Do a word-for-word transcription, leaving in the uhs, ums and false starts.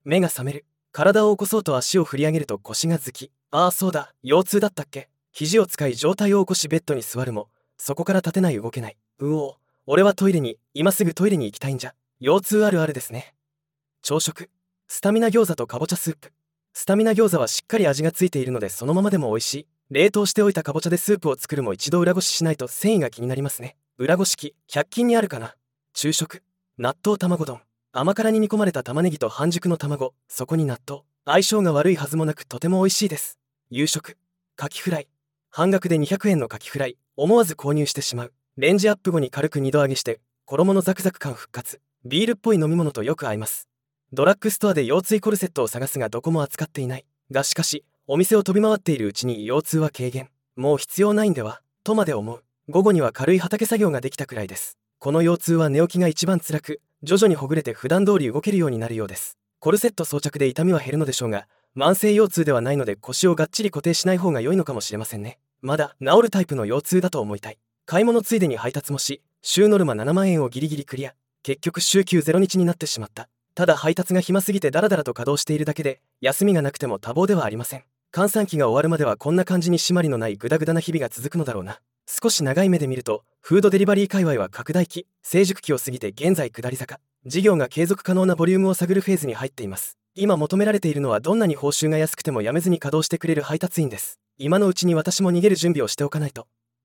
目が覚める。体を起こそうと足を振り上げると腰がずき、ああそうだ、腰痛だったっけ。肘を使い上体を起こしベッドに座るも、そこから立てない動けない。うお、俺はトイレに、今すぐトイレに行きたいんじゃ。腰痛あるあるですね。朝食。スタミナ餃子とかぼちゃスープ。スタミナ餃子はしっかり味がついているのでそのままでも美味しい。冷凍しておいたかぼちゃでスープを作るも一度裏ごししないと繊維が気になりますね。裏ごし器、ひゃっ均にあるかな。昼食。納豆卵丼。甘辛に煮込まれた玉ねぎと半熟の卵、そこに納豆。相性が悪いはずもなくとても美味しいです。夕食。カキフライ。半額でにひゃくえんのカキフライ、思わず購入してしまう。レンジアップ後に軽くにど揚げして衣のザクザク感復活。ビールっぽい飲み物とよく合います。ドラッグストアで腰椎コルセットを探すがどこも扱っていないが、しかしお店を飛び回っているうちに腰痛は軽減。もう必要ないんではとまで思う。午後には軽い畑作業ができたくらいです。この腰痛は寝起きが一番辛く、徐々にほぐれて普段通り動けるようになるようです。コルセット装着で痛みは減るのでしょうが、慢性腰痛ではないので腰をがっちり固定しない方が良いのかもしれませんね。まだ治るタイプの腰痛だと思いたい。買い物ついでに配達もし、週ノルマななまんえんをギリギリクリア。結局週休ゼロ日になってしまった。ただ配達が暇すぎてダラダラと稼働しているだけで、休みがなくても多忙ではありません。閑散期が終わるまではこんな感じに締まりのないグダグダな日々が続くのだろうな。少し長い目で見ると、フードデリバリー界隈は拡大期、成熟期を過ぎて現在下り坂。事業が継続可能なボリュームを探るフェーズに入っています。今求められているのはどんなに報酬が安くてもやめずに稼働してくれる配達員です。今のうちに私も逃げる準備をしておかないと。